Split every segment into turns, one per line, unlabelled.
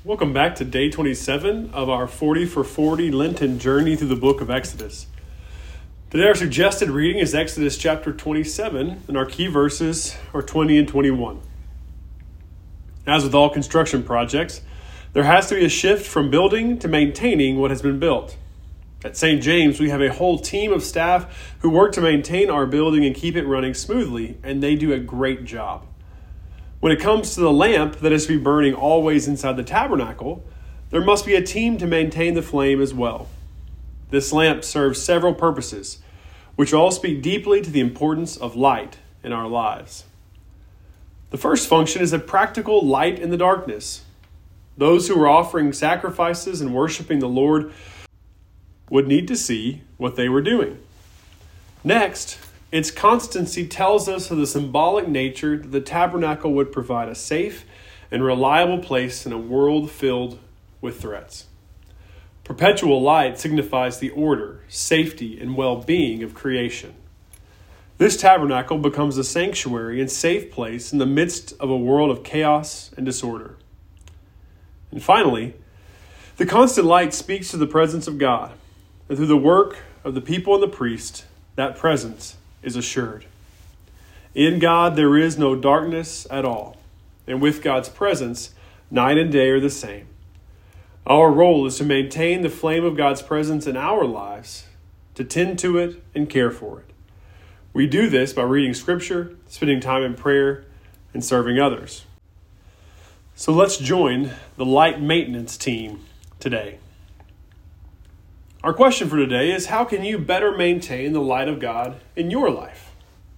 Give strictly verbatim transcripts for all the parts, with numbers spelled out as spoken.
Welcome back to day twenty-seven of our forty for forty Lenten journey through the book of Exodus. Today our suggested reading is Exodus chapter twenty-seven, and our key verses are twenty and twenty-one. As with all construction projects, there has to be a shift from building to maintaining what has been built. At Saint James, we have a whole team of staff who work to maintain our building and keep it running smoothly, and they do a great job. When it comes to the lamp that is to be burning always inside the tabernacle, there must be a team to maintain the flame as well. This lamp serves several purposes, which all speak deeply to the importance of light in our lives. The first function is a practical light in the darkness. Those who are offering sacrifices and worshiping the Lord would need to see what they were doing. Next, its constancy tells us of the symbolic nature that the tabernacle would provide a safe and reliable place in a world filled with threats. Perpetual light signifies the order, safety, and well-being of creation. This tabernacle becomes a sanctuary and safe place in the midst of a world of chaos and disorder. And finally, the constant light speaks to the presence of God, and through the work of the people and the priest, that presence is assured. In God there is no darkness at all, and with God's presence, night and day are the same. Our role is to maintain the flame of God's presence in our lives, to tend to it and care for it. We do this by reading Scripture, spending time in prayer, and serving others. So let's join the light maintenance team today. Our question for today is, how can you better maintain the light of God in your life?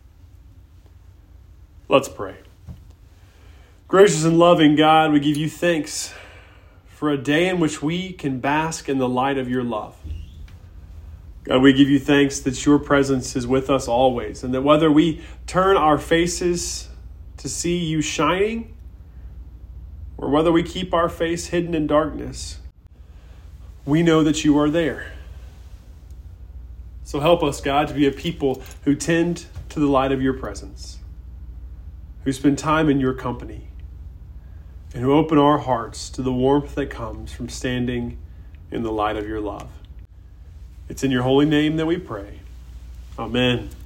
Let's pray. Gracious and loving God, we give you thanks for a day in which we can bask in the light of your love. God, we give you thanks that your presence is with us always, and that whether we turn our faces to see you shining, or whether we keep our face hidden in darkness, we know that you are there. So help us, God, to be a people who tend to the light of your presence, who spend time in your company, and who open our hearts to the warmth that comes from standing in the light of your love. It's in your holy name that we pray. Amen.